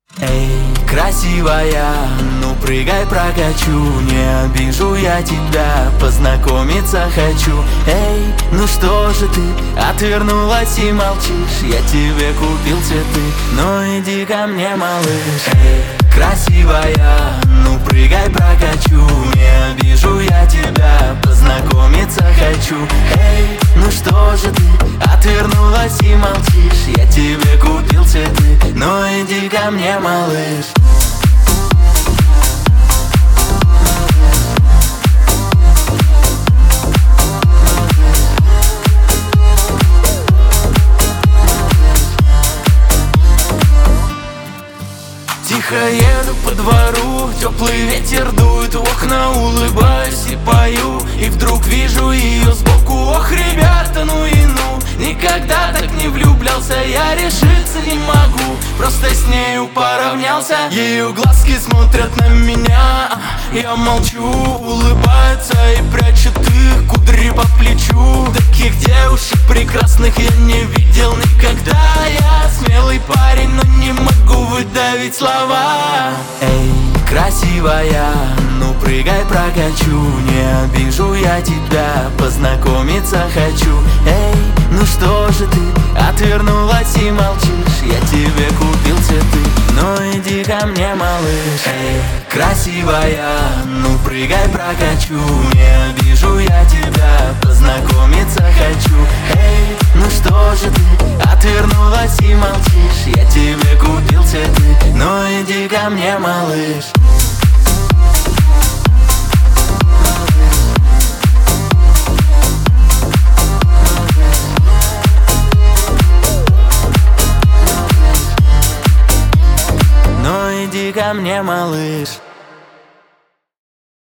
Эй, красивая, ну прыгай, прокачу. Не обижу я тебя, познакомиться хочу. Эй, ну что же ты отвернулась и молчишь? Я тебе купил цветы, ну иди ко мне, малыш. Эй, красивая, ну прыгай, прокачу. Не обижу я тебя, познакомиться хочу. Эй, ну что же ты отвернулась и молчишь? Я тебе купил цветы, ну иди ко мне, малыш. Тихо еду по двору, теплый ветер дует в окна, улыбаюсь и пою. И вдруг вижу ее сбоку, ох, ребята, ну и ну. Никогда так не влюблялся, я решиться не могу. Просто с нею поравнялся, ее глазки смотрят на меня. Я молчу, улыбается и прячет их кудри по плечу. Таких девушек прекрасных я не видел никогда. Я смелый парень, но не могу выдавить слова. Эй, красивая, ну прыгай, прокачу. Не обижу я тебя, познакомиться хочу. Эй, ну что же ты отвернулась и молчишь? Я тебе купил цветы, ну иди ко мне, малыш. Эй, красивая, ну прыгай, прокачу. Не обижу я тебя, познакомиться хочу. Эй, ну что же ты отвернулась и молчишь? Я тебе купил цветы, ну иди ко мне, малыш. Ну иди ко мне, малыш.